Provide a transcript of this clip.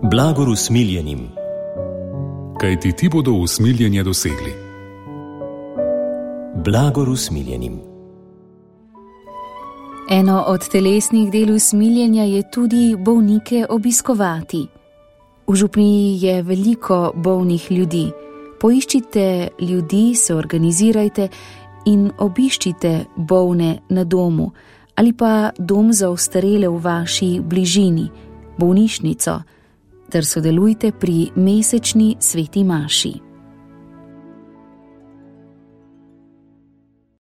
Blagor usmiljenim, kajti ti bodo usmiljenje dosegli. Blagor usmiljenim. Eno od telesnih del usmiljenja je tudi bolnike obiskovati. V župniji je veliko bolnih ljudi. Poiščite ljudi, se organizirajte in obiščite bolne na domu ali pa dom za ostarele v vaši bližini, bolnišnico, ter sodelujte pri mesečni sveti maši.